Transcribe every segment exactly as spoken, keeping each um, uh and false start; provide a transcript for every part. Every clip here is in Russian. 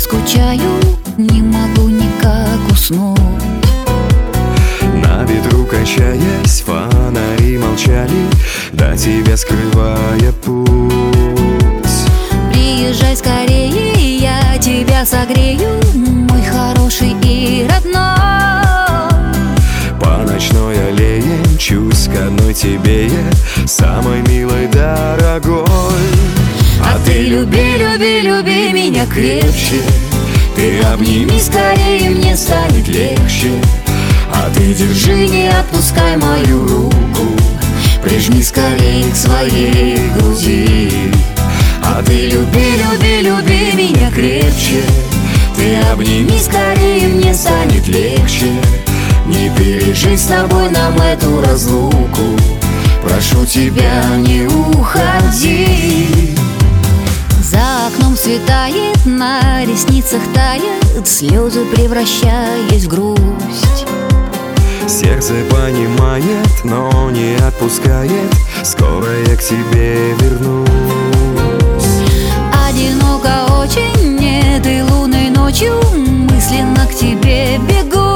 скучаю, не могу никак уснуть. На ветру качаясь, фонари молчали, до тебя скрывая путь. Приезжай скорее, я тебя согрею, мой хороший и родной. По ночной аллее мчусь к одной тебе я, самой милой, дорогой. А ты люби, люби, люби меня крепче, Ты обними скорее, мне станет легче. А ты держи, Не отпускай мою руку, прижми скорее к своей груди. а ты люби, люби, люби меня крепче. Ты обними Скорее, мне станет легче. Не пережить С тобой нам эту разлуку, прошу тебя, не уходи. За окном светает, на ресницах тает, слезы превращаясь в грусть. сердце понимает, но не отпускает, скоро я к тебе вернусь. Одиноко очень, этой лунной ночью мысленно к тебе бегу.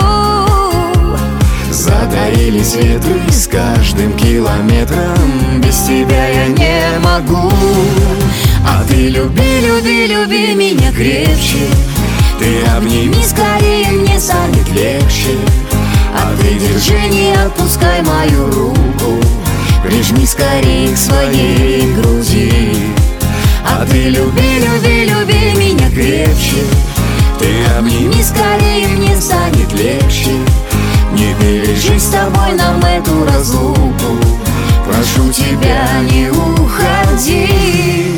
Затаились ветры с каждым километром, без тебя я не могу. А ты люби, люби, люби меня крепче. Ты обними Скорее, мне станет легче. а ты держи, Не отпускай мою руку, прижми скорее к своей груди. А ты люби, Люби, люби меня крепче. ты обними Скорее, мне станет легче. Не пережить С тобой нам эту разлуку, прошу тебя, не уходи.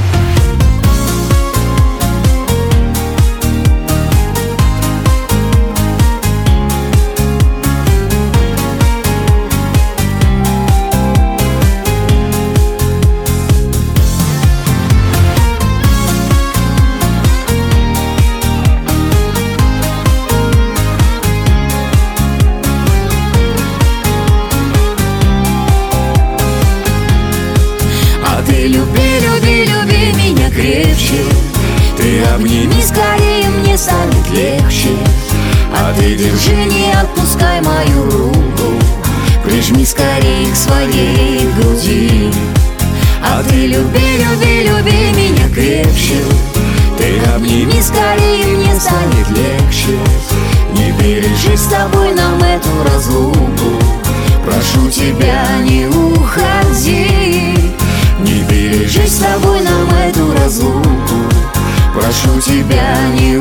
ты Люби, люби, люби меня крепче. Ты обними Скорее, мне станет легче. а ты держи, Не отпускай мою руку, прижми скорее к своей груди. а ты Люби, люби, люби меня крепче. Ты обними Скорее, мне станет легче. Не пережить С тобой нам эту разлуку, прошу тебя, не уходи. не пережить С тобой нам эту разлуку, прошу тебя, не